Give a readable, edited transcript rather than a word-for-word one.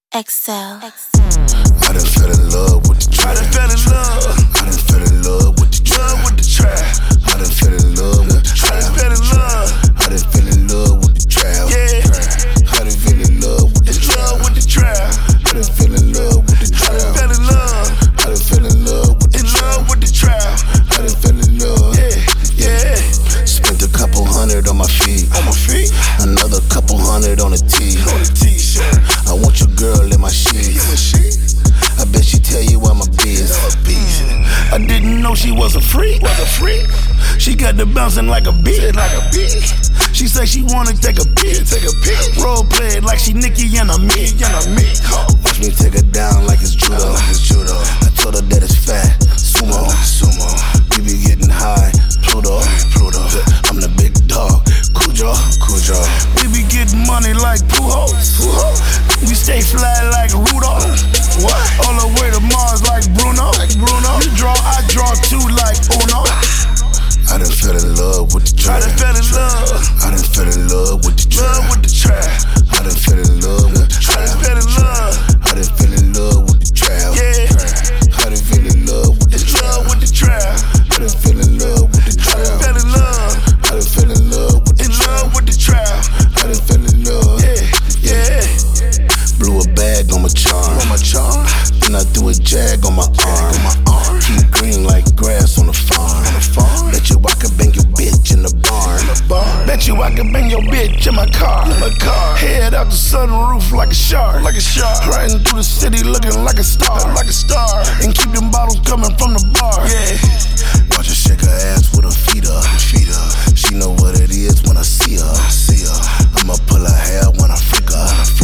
Excel. I done fell in love with the trap. I done fell in love. I done fell in love with the trap. Love with the trap. I done fell in love with the trap. I done fell in love. I done fell in love with the trap. Yeah. I done fell in love with the trap. Love with the trap. I done fell in love with the trap. I done fell in love. I done fell in love with the trap. Love with the trap. I done fell in love. Yeah, yeah. Spent a couple hundred on my feet. On my feet. Another couple hundred on the tee. On the t-shirt. I want your girl in my sheets. I bet she tell you I'm a beast. I didn't know she was a freak. She got the bouncing like a beat. She say she wanna take a peek. Role play it like she Nicki and I'm me. Watch me take her down like it's judo. I told her that it's fat. Sumo. We be getting high. Pluto. I'm the big dog. Cujo. We be getting money like Pujols. We stay fly like Rudolph. What? All the way to Mars like Bruno. You draw, I draw too like Uno. I done fell in love with the trap. I done fell in love. I done fell in love with the trap. Love with the trap. I done fell in love with the trap. I done fell in love. I done fell in love with the trap. Yeah. I done fell in love with the trap. Love with the trap. I done fell in love with the trap. I done fell in love. I done fell in love with the trap. Love with the trap. I done fell in love. Yeah. Blew a bag on my charm. Then I threw a jag on my arm. Keep green like grass on the farm. Bet you I can bang your bitch in the barn. Bet you I can bang your bitch in my car. Head out the sunroof like a shark. Riding through the city looking like a star. And keep them bottles coming from the bar. Yeah. Watch her shake her ass with her feet up. She know what it is when I see her. I'ma pull her hair when I freak her.